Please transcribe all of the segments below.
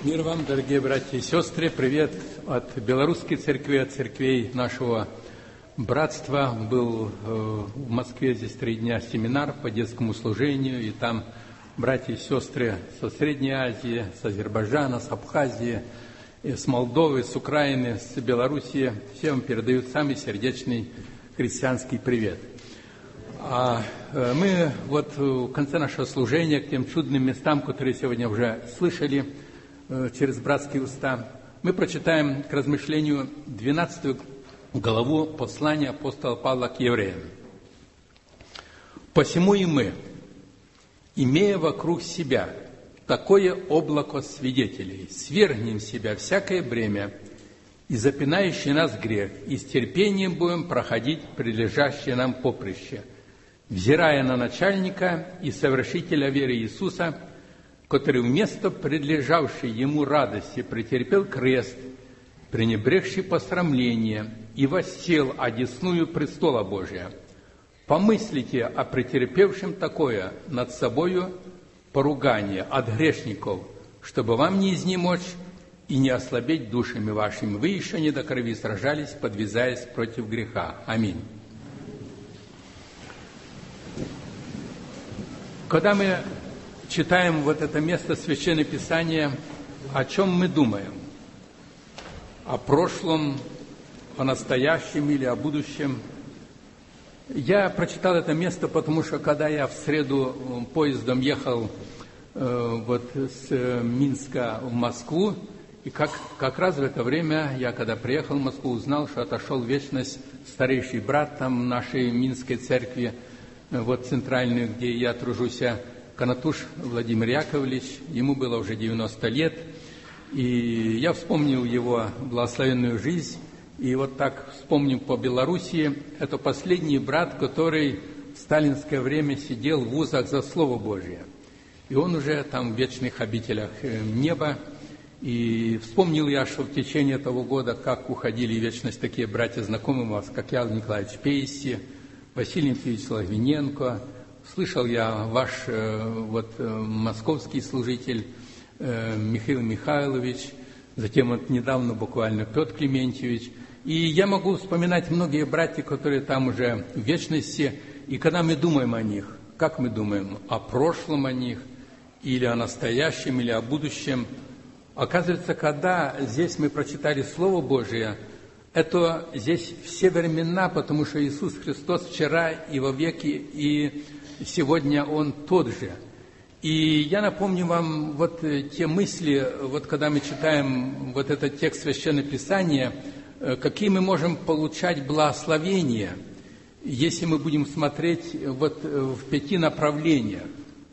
Мир вам, дорогие братья и сестры. Привет от Белорусской церкви, от церквей нашего братства. Был в Москве здесь 3 дня семинар по детскому служению, и там братья и сестры со Средней Азии, с Азербайджана, с Абхазии, с Молдовы, с Украины, с Белоруссии. Все вам передают самый сердечный христианский привет. А мы вот в конце нашего служения к тем чудным местам, которые сегодня уже слышали через братские уста, мы прочитаем к размышлению 12 главу послания апостола Павла к евреям. «Посему и мы, имея вокруг себя такое облако свидетелей, свергнем с себя всякое бремя и запинающий нас грех, и с терпением будем проходить прилежащее нам поприще, взирая на начальника и совершителя веры Иисуса, который вместо предлежавшей ему радости претерпел крест, пренебрегший посрамление, и воссел одесную престола Божия. Помыслите о претерпевшем такое над собою поругание от грешников, чтобы вам не изнемочь и не ослабеть душами вашими. Вы еще не до крови сражались, подвязаясь против греха. Аминь». Когда мы читаем вот это место Священного Писания, о чем мы думаем? О прошлом, о настоящем или о будущем? Я прочитал это место, потому что когда я в среду поездом ехал вот с Минска в Москву, и как раз в это время я, когда приехал в Москву, узнал, что отошел в вечность старейший брат там нашей Минской церкви, вот центральной, где я тружусь, Конотуш Владимир Яковлевич. Ему было уже 90 лет, и я вспомнил его благословенную жизнь, и вот так вспомним по Белоруссии. Это последний брат, который в сталинское время сидел в вузах за Слово Божие, и он уже там в вечных обителях неба. И вспомнил я, что в течение того года, как уходили в вечность такие братья, знакомые у вас, как Ял Николаевич Пейси, Василий Никитич Логвиненко. Слышал я ваш московский служитель Михаил Михайлович, затем вот недавно буквально Петр Клементьевич. И я могу вспоминать многие братья, которые там уже в вечности. И когда мы думаем о них, как мы думаем? О прошлом о них, или о настоящем, или о будущем? Оказывается, когда здесь мы прочитали Слово Божие, это здесь все времена, потому что Иисус Христос вчера и во веки, и сегодня Он тот же. И я напомню вам вот те мысли, вот когда мы читаем вот этот текст Священного Писания, какие мы можем получать благословения, если мы будем смотреть вот в 5 направлениях.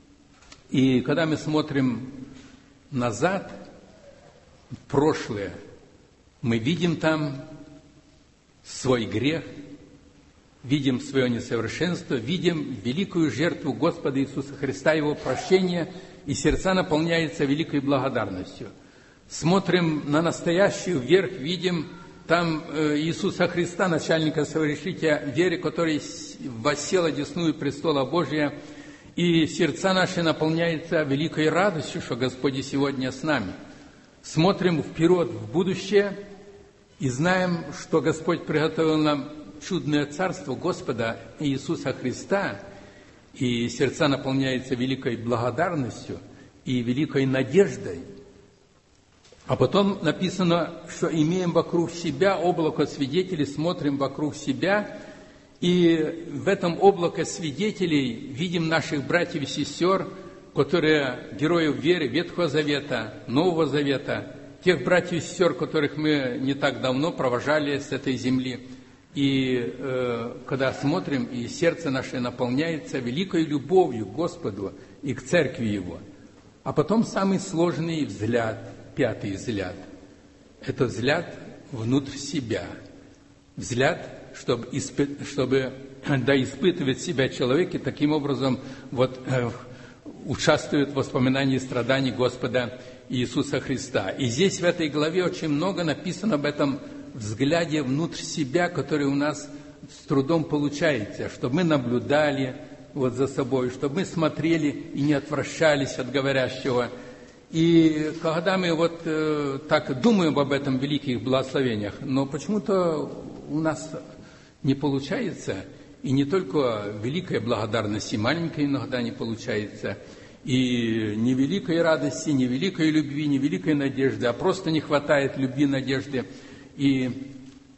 И когда мы смотрим назад, в прошлое, мы видим там свой грех, видим свое несовершенство, видим великую жертву Господа Иисуса Христа, Его прощение, и сердца наполняются великой благодарностью. Смотрим на настоящую вверх, видим там Иисуса Христа, начальника совершителя веры, который воссел одесную престола Божия, и сердца наши наполняются великой радостью, что Господь сегодня с нами. Смотрим вперед в будущее и знаем, что Господь приготовил нам чудное царство Господа Иисуса Христа, и сердца наполняются великой благодарностью и великой надеждой. А потом написано, что имеем вокруг себя облако свидетелей, смотрим вокруг себя, и в этом облаке свидетелей видим наших братьев и сестер, которые герои веры Ветхого Завета, Нового Завета, тех братьев и сестер, которых мы не так давно провожали с этой земли. И когда смотрим, и сердце наше наполняется великой любовью к Господу и к Церкви Его. А потом самый сложный взгляд, 5-й взгляд. Это взгляд внутрь себя. Взгляд, чтобы испытывать себя человек, и таким образом участвует в воспоминании страданий Господа Иисуса Христа. И здесь в этой главе очень много написано об этом взгляде внутрь себя, который у нас с трудом получается, чтобы мы наблюдали за собой, чтобы мы смотрели и не отвращались от говорящего. И когда мы так думаем об этом великих благословениях, но почему-то у нас не получается, и не только великая благодарность, и маленькая иногда не получается, и не великой радости, не великой любви, не великой надежды, а просто не хватает любви, надежды и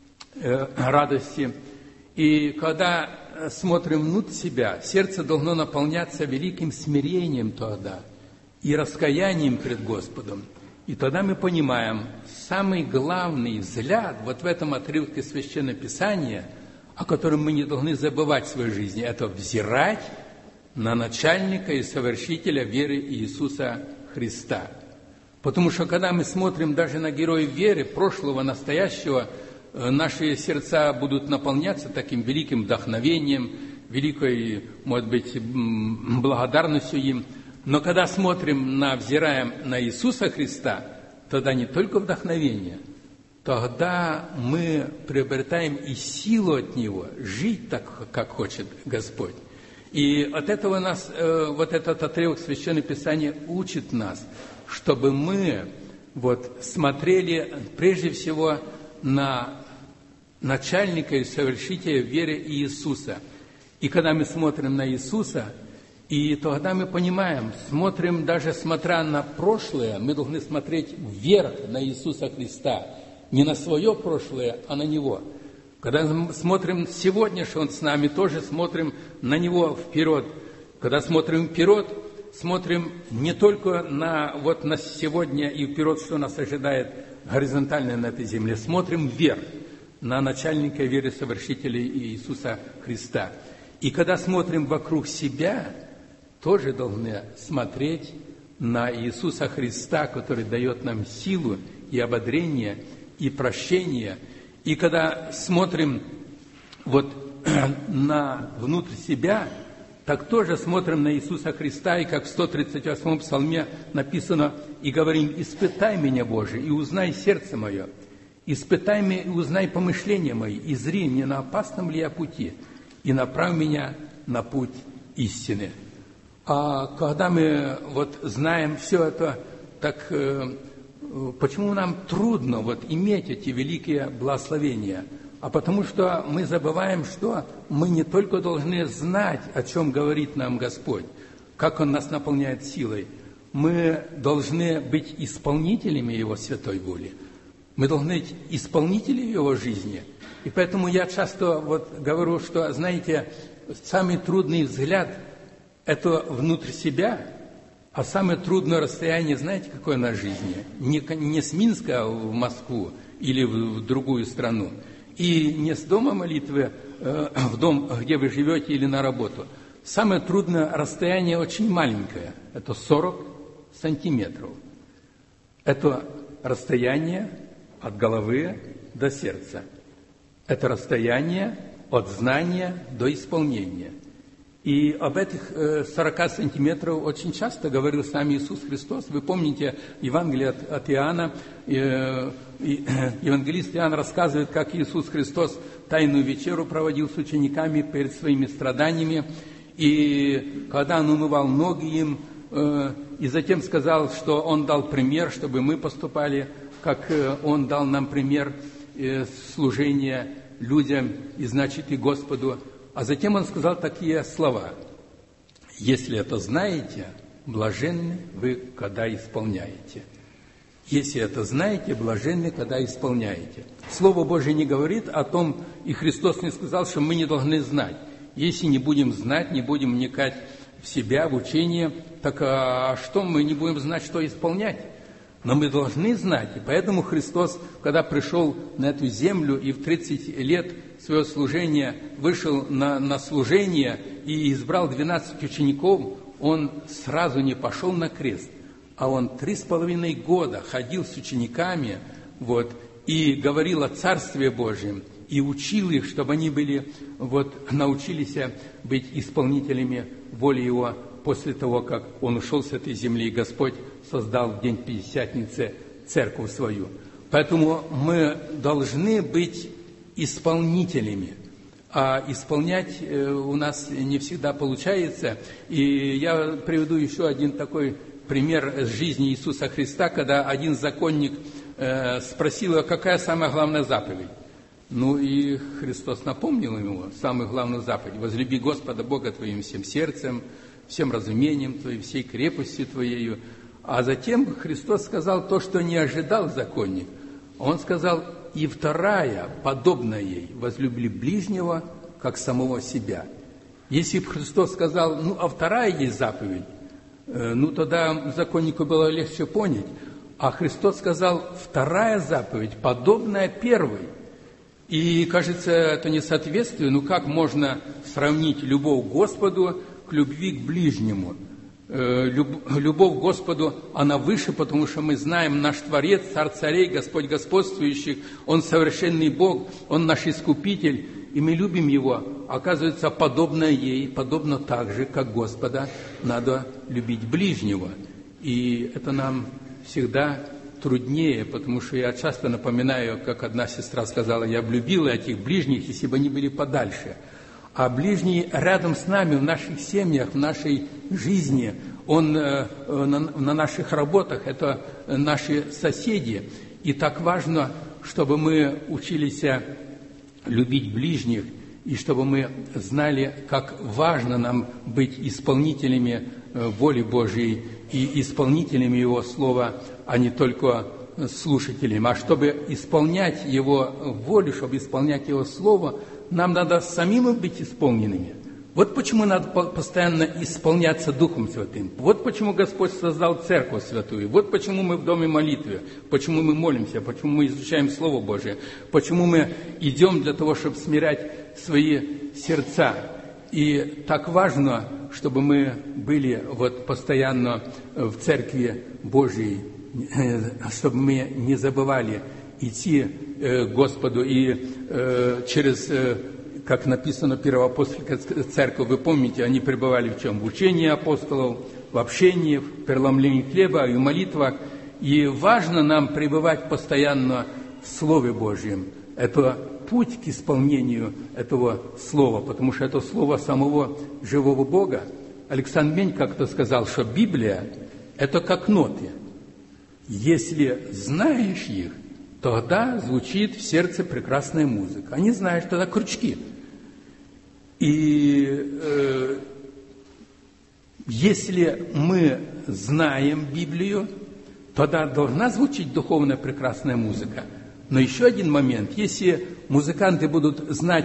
радости. И когда смотрим внутрь себя, сердце должно наполняться великим смирением тогда и раскаянием пред Господом. И тогда мы понимаем, самый главный взгляд в этом отрывке Священного Писания, о котором мы не должны забывать в своей жизни, это взирать на начальника и совершителя веры Иисуса Христа. Потому что когда мы смотрим даже на героев веры, прошлого, настоящего, наши сердца будут наполняться таким великим вдохновением, великой, может быть, благодарностью им. Но когда взираем на Иисуса Христа, тогда не только вдохновение, тогда мы приобретаем и силу от Него жить так, как хочет Господь. И от этого нас, этот отрывок Священного Писания учит нас, чтобы мы смотрели прежде всего на начальника и совершителя веры Иисуса. И когда мы смотрим на Иисуса, и тогда мы понимаем, даже смотря на прошлое, мы должны смотреть вверх на Иисуса Христа, не на свое прошлое, а на Него. Когда мы смотрим сегодня, что Он с нами, тоже смотрим на Него вперед. Когда смотрим вперед, смотрим не только на сегодня и вперед, что нас ожидает горизонтально на этой земле, смотрим вверх на начальника веры совершителя Иисуса Христа. И когда смотрим вокруг себя, тоже должны смотреть на Иисуса Христа, который дает нам силу и ободрение, и прощение. И когда смотрим внутрь себя, так тоже смотрим на Иисуса Христа, и как в 138-м псалме написано, и говорим: «Испытай меня, Боже, и узнай сердце мое, испытай меня и узнай помышления мои, и зри, не на опасном ли я пути, и направь меня на путь истины». А когда мы знаем все это, так почему нам трудно иметь эти великие благословения? А потому что мы забываем, что мы не только должны знать, о чем говорит нам Господь, как Он нас наполняет силой, мы должны быть исполнителями Его святой воли. Мы должны быть исполнителями Его жизни. И поэтому я часто говорю, что, знаете, самый трудный взгляд – это внутрь себя, а самое трудное расстояние, знаете, какое на жизни? Не с Минска в Москву или в другую страну, и не с дома молитвы в дом, где вы живете, или на работу. Самое трудное расстояние очень маленькое, это 40 сантиметров. Это расстояние от головы до сердца. Это расстояние от знания до исполнения. И об этих 40 сантиметров очень часто говорил сам Иисус Христос. Вы помните Евангелие от Иоанна. Евангелист Иоанн рассказывает, как Иисус Христос тайную вечеру проводил с учениками перед своими страданиями. И когда Он умывал ноги им, и затем сказал, что Он дал пример, чтобы мы поступали, как Он дал нам пример служения людям и, значит, и Господу. А затем Он сказал такие слова: «Если это знаете, блаженны вы, когда исполняете». Если это знаете, блаженны, когда исполняете. Слово Божие не говорит о том, и Христос не сказал, что мы не должны знать. Если не будем знать, не будем вникать в себя, в учение, так что мы не будем знать, что исполнять? Но мы должны знать. И поэтому Христос, когда пришел на эту землю и в 30 лет своего служения вышел на служение и избрал 12 учеников, Он сразу не пошел на крест, а Он 3,5 года ходил с учениками и говорил о Царстве Божьем, и учил их, чтобы они научились быть исполнителями воли Его после того, как Он ушел с этой земли, и Господь создал в день Пятидесятницы церковь свою. Поэтому мы должны быть исполнителями, а исполнять у нас не всегда получается. И я приведу еще один такой пример из жизни Иисуса Христа, когда один законник спросил его, какая самая главная заповедь. Ну и Христос напомнил ему самую главную заповедь: возлюби Господа Бога твоим всем сердцем, всем разумением твоим, всей крепостью твоею. А затем Христос сказал то, что не ожидал законник. Он сказал: и вторая, подобная ей, возлюби ближнего, как самого себя. Если бы Христос сказал: ну, а вторая есть заповедь, ну, тогда законнику было легче понять. А Христос сказал: вторая заповедь, подобная первой. И, кажется, это несоответствие. Ну, как можно сравнить любовь к Господу к любви к ближнему? Любовь к Господу, она выше, потому что мы знаем, наш Творец, Царь царей, Господь господствующих, Он совершенный Бог, Он наш Искупитель, и мы любим Его. Оказывается, подобно ей, подобно так же, как Господа, надо любить ближнего. И это нам всегда труднее, потому что я часто напоминаю, как одна сестра сказала: я бы любила этих ближних, если бы они были подальше. А ближний рядом с нами, в наших семьях, в нашей жизни, он на наших работах, это наши соседи. И так важно, чтобы мы учились любить ближних, и чтобы мы знали, как важно нам быть исполнителями воли Божьей и исполнителями Его Слова, а не только слушателями. А чтобы исполнять Его волю, чтобы исполнять Его Слово, нам надо самим быть исполненными. Вот почему надо постоянно исполняться Духом Святым. Вот почему Господь создал Церковь Святую. Вот почему мы в доме молитвы, почему мы молимся, почему мы изучаем Слово Божие, почему мы идем для того, чтобы смирять свои сердца. И так важно, чтобы мы были вот постоянно в Церкви Божьей, чтобы мы не забывали идти к Господу и через, как написано, первоапостольская церковь, вы помните, они пребывали в чем? В учении апостолов, в общении, в преломлении хлеба и в молитвах. И важно нам пребывать постоянно в Слове Божьем. Это путь к исполнению этого Слова, потому что это Слово самого живого Бога. Александр Мень как-то сказал, что Библия – это как ноты. Если знаешь их, тогда звучит в сердце прекрасная музыка. А не знаешь, тогда крючки. И если мы знаем Библию, тогда должна звучить духовная прекрасная музыка. Но еще один момент. Если музыканты будут знать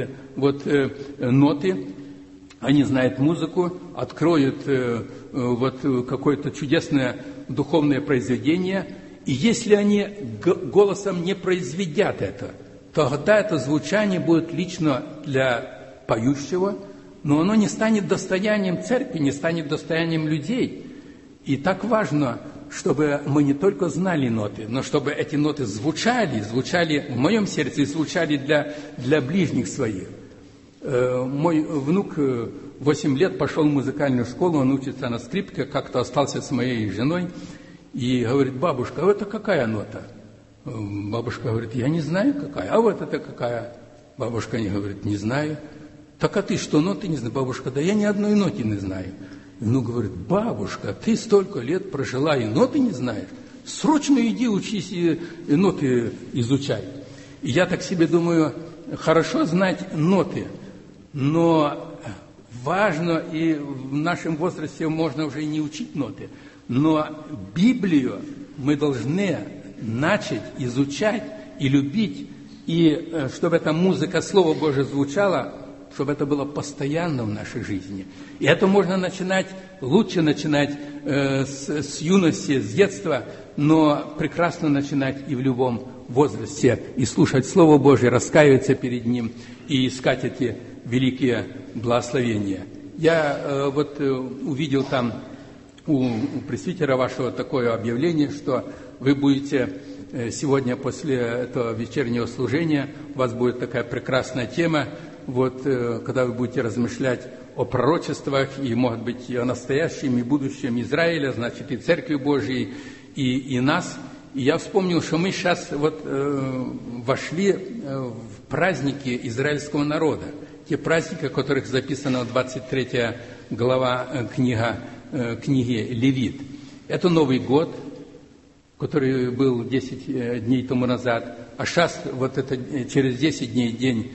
ноты, они знают музыку, откроют какое-то чудесное духовное произведение, и если они голосом не произведят это, тогда это звучание будет лично для поющего, но оно не станет достоянием церкви, не станет достоянием людей. И так важно, чтобы мы не только знали ноты, но чтобы эти ноты звучали в моем сердце и звучали для ближних своих. Мой внук 8 лет пошел в музыкальную школу, он учится на скрипке, как-то остался с моей женой, и говорит: бабушка, а это какая нота? Бабушка говорит: я не знаю какая. А вот это какая? Бабушка не говорит: не знаю. Так а ты что, ноты не знаешь? Бабушка: да я ни одной ноты не знаю. Внук говорит: бабушка, ты столько лет прожила и ноты не знаешь? Срочно иди учись и ноты изучай. И я так себе думаю, хорошо знать ноты, но важно, и в нашем возрасте можно уже и не учить ноты, но Библию мы должны начать изучать и любить, и чтобы эта музыка, Слово Божие звучало, чтобы это было постоянно в нашей жизни. И это можно лучше начинать с юности, с детства, но прекрасно начинать и в любом возрасте, и слушать Слово Божие, раскаиваться перед Ним и искать эти великие благословения. Я увидел там у пресвитера вашего такое объявление, что вы будете сегодня после этого вечернего служения, у вас будет такая прекрасная тема, когда вы будете размышлять о пророчествах и, может быть, и о настоящем и будущем Израиля, значит, и Церкви Божьей, и нас. И я вспомнил, что мы сейчас вошли в праздники израильского народа. Те праздники, о которых записано 23 глава книги Левит. Это Новый год, который был 10 дней тому назад, а сейчас вот это через 10 дней день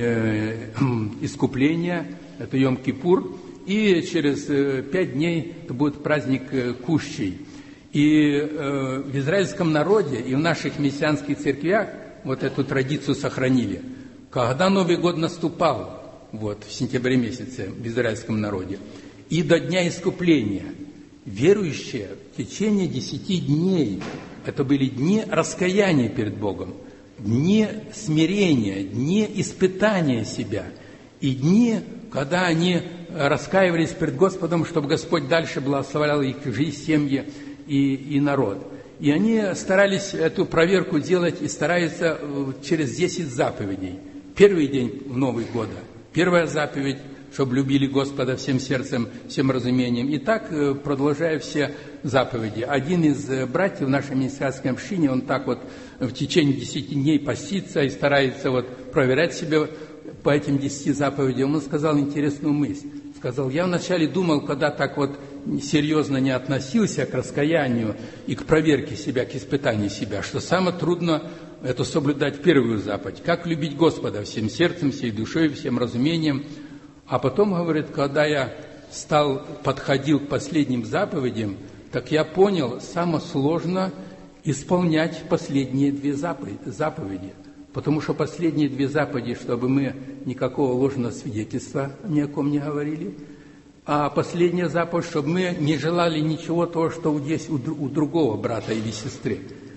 искупления, это Йом-Кипур, и через 5 дней это будет праздник Кущей. И в израильском народе и в наших мессианских церквях вот эту традицию сохранили. Когда Новый год наступал, вот, в сентябре месяце в израильском народе, и до Дня Искупления, верующие в течение 10 дней, это были дни раскаяния перед Богом, дни смирения, дни испытания себя, и дни, когда они раскаивались перед Господом, чтобы Господь дальше благословлял их жизнь, семьи и народ. И они старались эту проверку делать и стараются через 10 заповедей. Первый день Нового года, первая заповедь, чтобы любили Господа всем сердцем, всем разумением. И так, продолжая все заповеди. Один из братьев в нашей мессианской общине, он так вот в течение 10 дней постится и старается вот проверять себя по этим 10 заповедям. Он сказал интересную мысль. Сказал, я вначале думал, когда так вот серьезно не относился к раскаянию и к проверке себя, к испытанию себя, что самое трудно это соблюдать первую заповедь. Как любить Господа всем сердцем, всей душой, всем разумением. А потом, говорит, когда я подходил к последним заповедям, так я понял, самое сложно исполнять последние 2 заповеди. Потому что последние 2 заповеди, чтобы мы никакого ложного свидетельства ни о ком не говорили, а последняя заповедь, чтобы мы не желали ничего того, что есть у другого брата или сестры.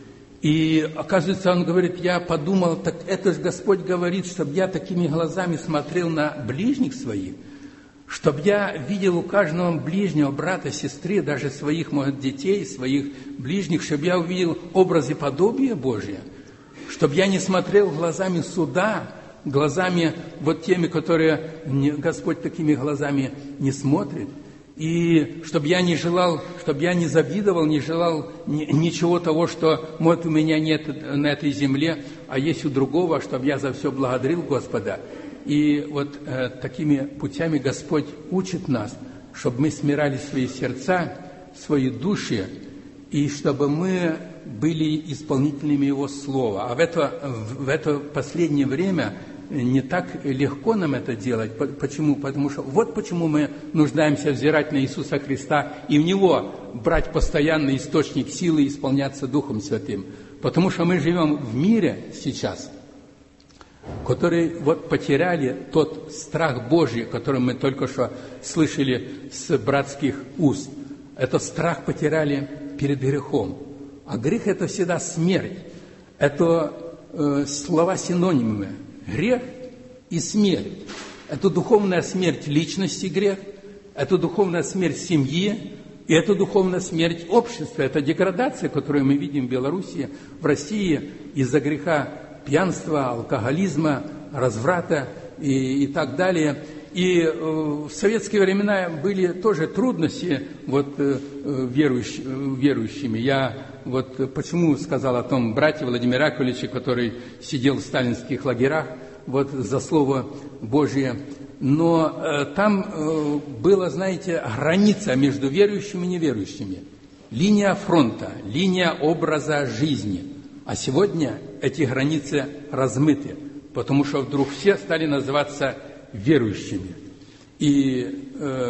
И, оказывается, он говорит, я подумал, так это же Господь говорит, чтобы я такими глазами смотрел на ближних своих, чтобы я видел у каждого ближнего брата, сестры, даже своих, может, детей, своих ближних, чтобы я увидел образ и подобие Божие, чтобы я не смотрел глазами суда, глазами вот теми, которые Господь такими глазами не смотрит. И чтобы я не желал, чтобы я не завидовал, не желал ничего того, что, может, у меня нет на этой земле, а есть у другого, чтобы я за все благодарил Господа. И вот такими путями Господь учит нас, чтобы мы смирали свои сердца, свои души, и чтобы мы были исполнителями Его Слова. А в это последнее время не так легко нам это делать. Почему? Потому что вот почему мы нуждаемся взирать на Иисуса Христа и в Него брать постоянный источник силы и исполняться Духом Святым. Потому что мы живем в мире сейчас, который вот потеряли тот страх Божий, который мы только что слышали с братских уст. Этот страх потеряли перед грехом. А грех – это всегда смерть. Это слова-синонимы. Грех и смерть. Это духовная смерть личности грех, это духовная смерть семьи, и это духовная смерть общества. Это деградация, которую мы видим в Беларуси, в России из-за греха пьянства, алкоголизма, разврата и так далее. И в советские времена были тоже трудности вот, верующими. Я вот почему сказал о том брате Владимире Яковлевиче, который сидел в сталинских лагерях, вот за Слово Божие. Но там была, знаете, граница между верующими и неверующими. Линия фронта, линия образа жизни. А сегодня эти границы размыты, потому что вдруг все стали называться верующими. И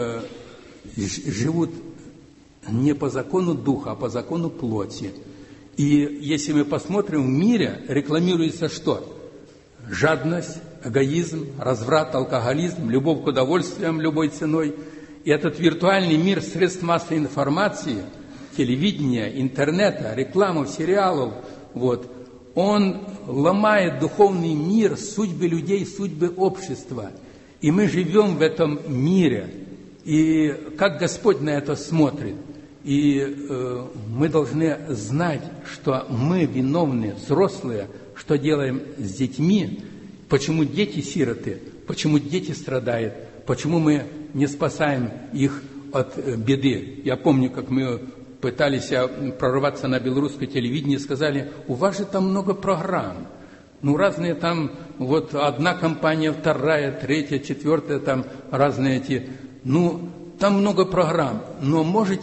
живут не по закону духа, а по закону плоти. И если мы посмотрим, в мире рекламируется что? Жадность, эгоизм, разврат, алкоголизм, любовь к удовольствиям любой ценой. И этот виртуальный мир средств массовой информации, телевидения, интернета, рекламы, сериалов, вот, он ломает духовный мир, судьбы людей, судьбы общества. И мы живем в этом мире. И как Господь на это смотрит? И мы должны знать, что мы виновны, взрослые, что делаем с детьми, почему дети сироты, почему дети страдают, почему мы не спасаем их от беды. Я помню, как мы пытались прорваться на белорусское телевидение, сказали, у вас же там много программ. Ну, разные там, вот одна компания, вторая, третья, четвертая, там разные эти. Ну, там много программ, но можете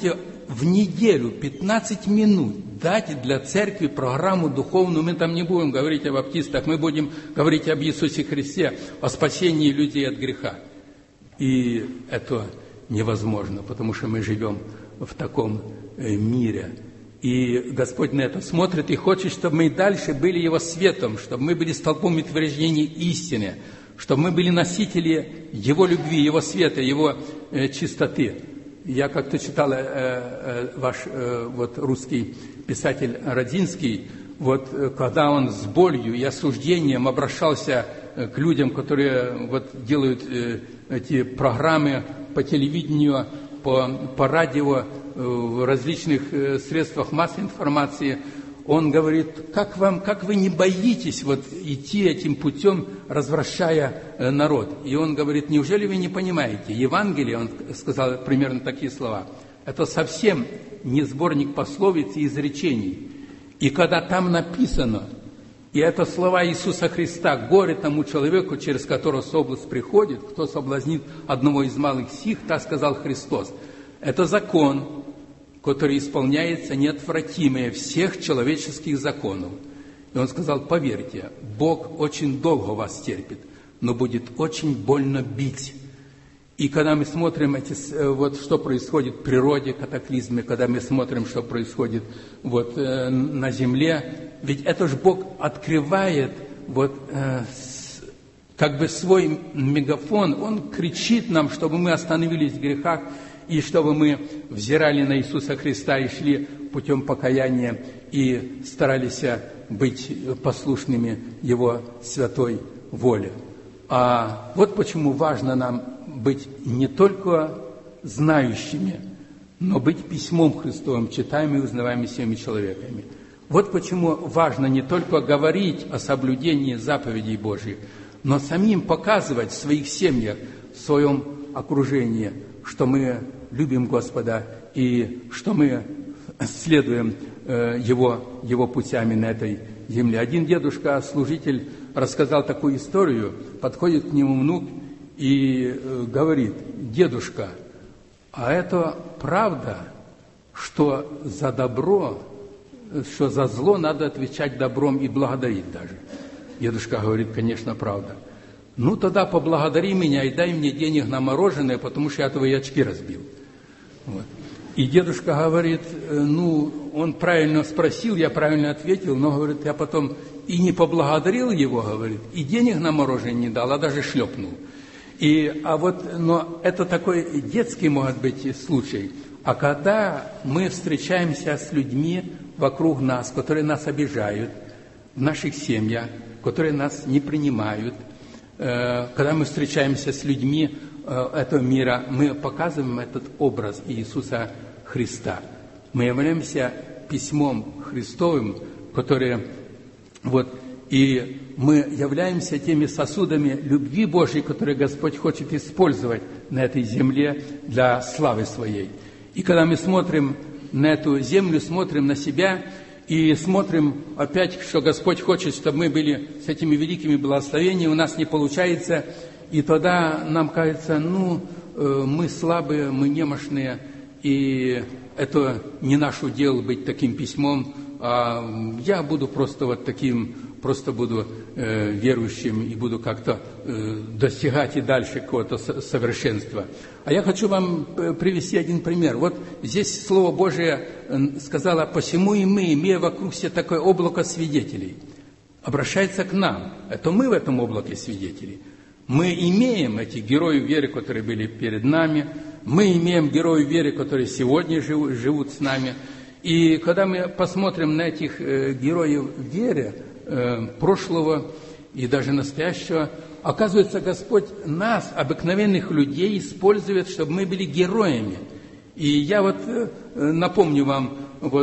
в неделю 15 минут дать для церкви программу духовную. Мы там не будем говорить о баптистах, мы будем говорить об Иисусе Христе, о спасении людей от греха. И это невозможно, потому что мы живем в таком мире. И Господь на это смотрит и хочет, чтобы мы и дальше были Его светом, чтобы мы были столпом утверждения истины, чтобы мы были носители Его любви, Его света, Его чистоты. Я как-то читал ваш вот русский писатель Родзинский, вот когда он с болью и осуждением обращался к людям, которые вот делают эти программы по телевидению, по радио, в различных средствах массовой информации, он говорит: как вы не боитесь вот идти этим путем, развращая народ? И он говорит: неужели вы не понимаете? Евангелие, он сказал примерно такие слова, это совсем не сборник пословиц и изречений. И когда там написано, и это слова Иисуса Христа: горе тому человеку, через которого соблазн приходит, кто соблазнит одного из малых сих, так сказал Христос. Это закон, который исполняется неотвратимое всех человеческих законов. И он сказал: поверьте, Бог очень долго вас терпит, но будет очень больно бить. И когда мы смотрим вот что происходит в природе, катаклизмы, когда мы смотрим, что происходит вот на земле, ведь это же Бог открывает вот как бы свой мегафон, Он кричит нам, чтобы мы остановились в грехах, и чтобы мы взирали на Иисуса Христа и шли путем покаяния и старались быть послушными Его святой воле. А вот почему важно нам быть не только знающими, но быть письмом Христовым, читаемым и узнаваемым всеми человеками. Вот почему важно не только говорить о соблюдении заповедей Божьих, но самим показывать в своих семьях, в своем окружении, что мы любим Господа и что мы следуем Его путями на этой земле. Один дедушка, служитель, рассказал такую историю. Подходит к нему внук и говорит: дедушка, а это правда, что за добро, что за зло надо отвечать добром и благодарить даже? Дедушка говорит: конечно, правда. Ну, тогда поблагодари меня и дай мне денег на мороженое, потому что я твои очки разбил. Вот. И дедушка говорит: ну, он правильно спросил, я правильно ответил, но, говорит, я потом и не поблагодарил его, говорит, и денег на мороженое не дал, а даже шлепнул. Но это такой детский, может быть, случай. А когда мы встречаемся с людьми вокруг нас, которые нас обижают, в наших семьях, которые нас не принимают, когда мы встречаемся с людьми этого мира, мы показываем этот образ Иисуса Христа. Мы являемся письмом Христовым, и мы являемся теми сосудами любви Божьей, которые Господь хочет использовать на этой земле для славы Своей. И когда мы смотрим на эту землю, смотрим на себя и смотрим опять, что Господь хочет, чтобы мы были с этими великими благословениями, у нас не получается, и тогда нам кажется, мы слабые, мы немощные, и это не наш удел быть таким письмом, а я буду просто вот таким, просто буду верующим и буду как-то достигать и дальше какого-то совершенства. А я хочу вам привести один пример. Вот здесь Слово Божие сказало: «Посему и мы, имея вокруг себя такое облако свидетелей», обращается к нам. Это мы в этом облаке свидетелей. Мы имеем эти герои веры, которые были перед нами. Мы имеем герои веры, которые сегодня живут с нами. И когда мы посмотрим на этих героев веры, прошлого и даже настоящего, оказывается, Господь нас, обыкновенных людей, использует, чтобы мы были героями. И я напомню вам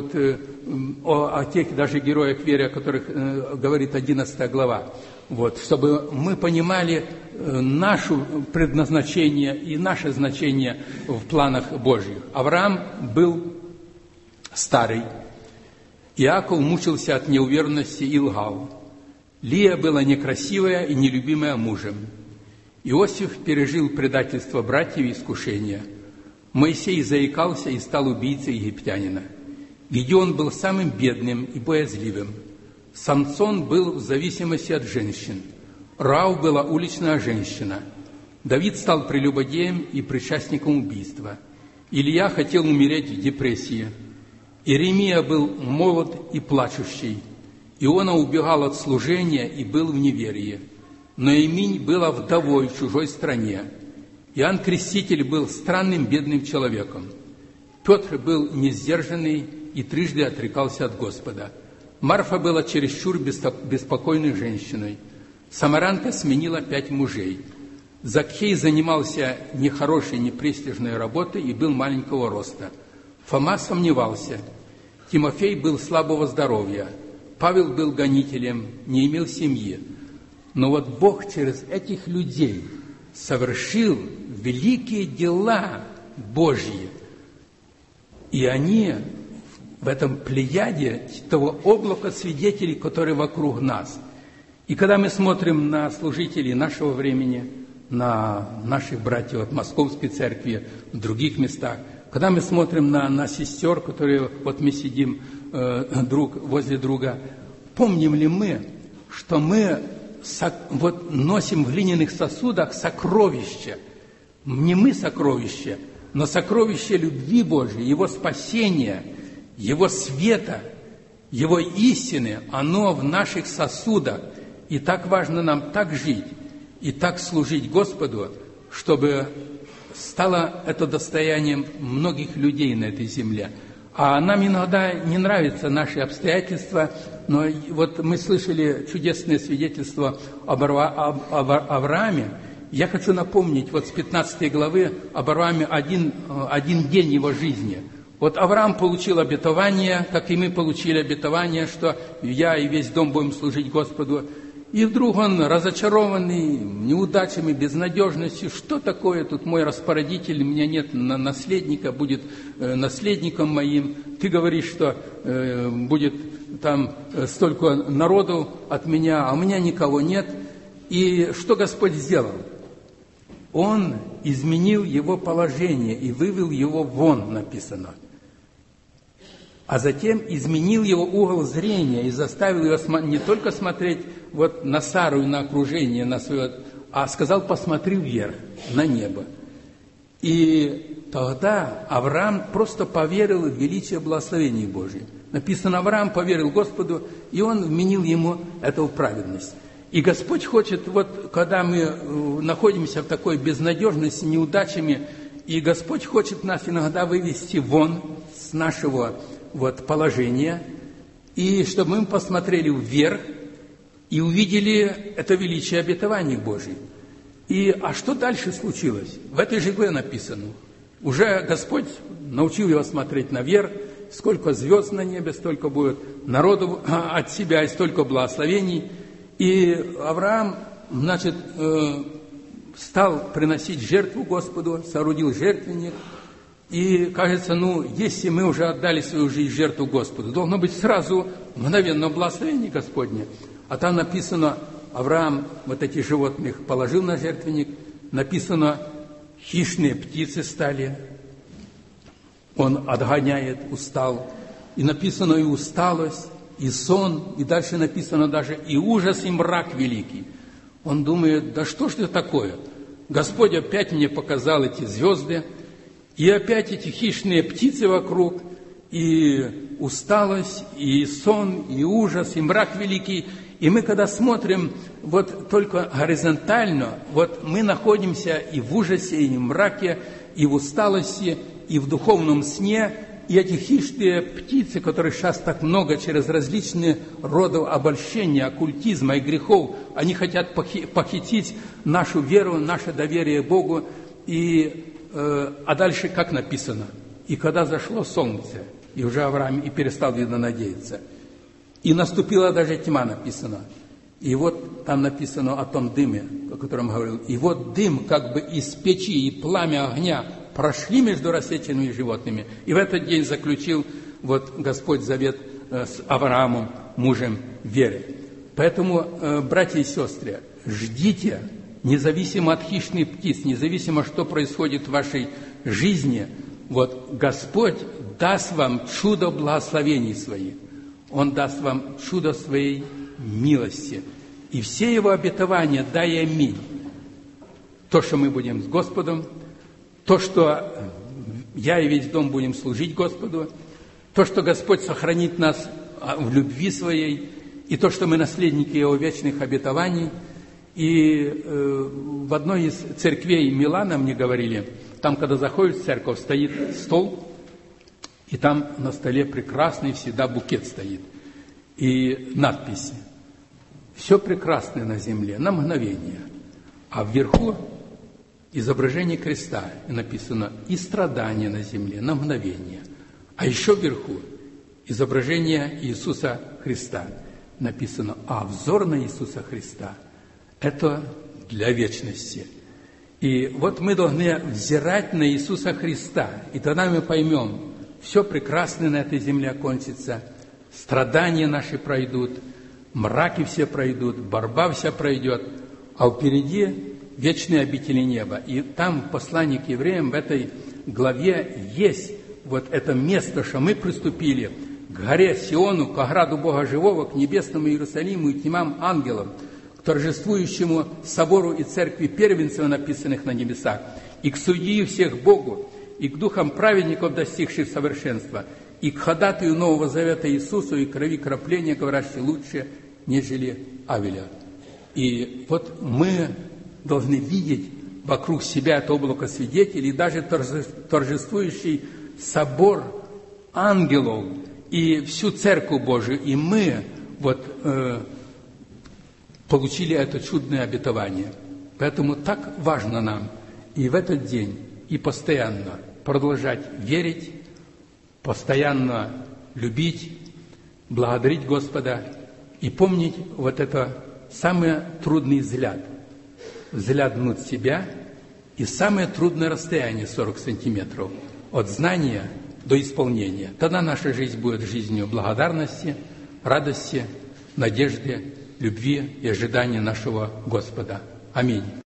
о тех даже героях веры, о которых говорит 11 глава, чтобы мы понимали наше предназначение и наше значение в планах Божьих. Авраам был старый, Иаков мучился от неуверенности и лгал. Лия была некрасивая и нелюбимая мужем. Иосиф пережил предательство братьев и искушения. Моисей заикался и стал убийцей египтянина. Гедеон был самым бедным и боязливым. Самсон был в зависимости от женщин. Раав была уличная женщина. Давид стал прелюбодеем и причастником убийства. Илья хотел умереть в депрессии. Иеремия был молод и плачущий. Иона убегал от служения и был в неверии. Ноэминь была вдовой в чужой стране. Иоанн Креститель был странным бедным человеком. Петр был несдержанный и трижды отрекался от Господа. Марфа была чересчур беспокойной женщиной. Самарянка сменила 5 мужей. Закхей занимался нехорошей, непрестижной работой и был маленького роста. Фома сомневался. Тимофей был слабого здоровья. Павел был гонителем, не имел семьи. Но вот Бог через этих людей совершил великие дела Божьи. И они в этом плеяде того облака свидетелей, которые вокруг нас. И когда мы смотрим на служителей нашего времени, на наших братьев от Московской церкви, в других местах, когда мы смотрим на сестер, которые вот мы сидим друг возле друга, помним ли мы, что мы вот носим в глиняных сосудах сокровища? Не мы сокровища, но сокровище любви Божьей, Его спасения, Его света, Его истины, оно в наших сосудах. И так важно нам так жить и так служить Господу, чтобы стало это достоянием многих людей на этой земле. А нам иногда не нравятся наши обстоятельства, но вот мы слышали чудесное свидетельство об Аврааме. Я хочу напомнить, вот с 15 главы об Аврааме один день его жизни. Вот Авраам получил обетование, как и мы получили обетование, что я и весь дом будем служить Господу. И вдруг он, разочарованный неудачами, безнадежностью, что такое, тут мой распорядитель, у меня нет наследника, будет наследником моим. Ты говоришь, что будет там столько народу от меня, а у меня никого нет. И что Господь сделал? Он изменил его положение и вывел его вон, написано. А затем изменил его угол зрения и заставил его не только смотреть вот на Сару и на окружение, на свое, а сказал: посмотри вверх, на небо. И тогда Авраам просто поверил в величие благословений Божьих. Написано, Авраам поверил Господу, и он вменил ему эту праведность. И Господь хочет, вот когда мы находимся в такой безнадежности, неудачами, и Господь хочет нас иногда вывести вон с нашего вот положения, и чтобы мы посмотрели вверх и увидели это величие обетований Божьих. А что дальше случилось? В этой же главе написано. Уже Господь научил его смотреть наверх, сколько звезд на небе, столько будет народу от себя, и столько благословений. И Авраам, значит, стал приносить жертву Господу, соорудил жертвенник. И кажется, если мы уже отдали свою жизнь в жертву Господу, должно быть сразу мгновенно благословение Господне. А там написано, Авраам вот этих животных положил на жертвенник, написано, хищные птицы стали, он отгоняет, устал. И написано и усталость, и сон, и дальше написано даже и ужас, и мрак великий. Он думает, да что ж это такое? Господь опять мне показал эти звезды, и опять эти хищные птицы вокруг, и усталость, и сон, и ужас, и мрак великий. И мы, когда смотрим вот только горизонтально, вот мы находимся и в ужасе, и в мраке, и в усталости, и в духовном сне. И эти хищные птицы, которых сейчас так много через различные роды обольщения, оккультизма и грехов, они хотят похитить нашу веру, наше доверие Богу. А дальше как написано? И когда зашло солнце, и уже Авраам и перестал, видно, надеяться, и наступила даже тьма, написано. И вот там написано о том дыме, о котором говорил. И вот дым как бы из печи и пламя огня прошли между рассеченными животными. И в этот день заключил вот Господь завет с Авраамом, мужем веры. Поэтому, братья и сестры, ждите, независимо от хищных птиц, независимо, что происходит в вашей жизни, вот Господь даст вам чудо благословений своих. Он даст вам чудо своей милости. И все Его обетования, да и аминь. То, что мы будем с Господом, то, что я и весь дом будем служить Господу, то, что Господь сохранит нас в любви Своей, и то, что мы наследники Его вечных обетований. И в одной из церквей Милана мне говорили, там, когда заходишь в церковь, стоит стол, и там на столе прекрасный всегда букет стоит. И надписи. Все прекрасное на земле, на мгновение. А вверху изображение креста. И написано «И страдания на земле, на мгновение». А еще вверху изображение Иисуса Христа. Написано «А взор на Иисуса Христа – это для вечности». И вот мы должны взирать на Иисуса Христа, и тогда мы поймем, все прекрасное на этой земле окончится, страдания наши пройдут, мраки все пройдут, борьба вся пройдет, а впереди вечные обители неба. И там в послании к евреям в этой главе есть вот это место, что мы приступили к горе Сиону, к ограду Бога Живого, к небесному Иерусалиму и к тьмам ангелам, к торжествующему собору и церкви первенцев, написанных на небесах, и к судьи всех Богу, и к духам праведников, достигших совершенства, и к ходатаю Нового Завета Иисусу, и крови кропления, говорящей лучше, нежели Авеля. И вот мы должны видеть вокруг себя это облако свидетелей, даже торжествующий собор ангелов и всю Церковь Божию. И мы вот получили это чудное обетование. Поэтому так важно нам и в этот день, и постоянно продолжать верить, постоянно любить, благодарить Господа и помнить вот это самый трудный взгляд. Взгляд внутрь себя и самое трудное расстояние 40 сантиметров от знания до исполнения. Тогда наша жизнь будет жизнью благодарности, радости, надежды, любви и ожидания нашего Господа. Аминь.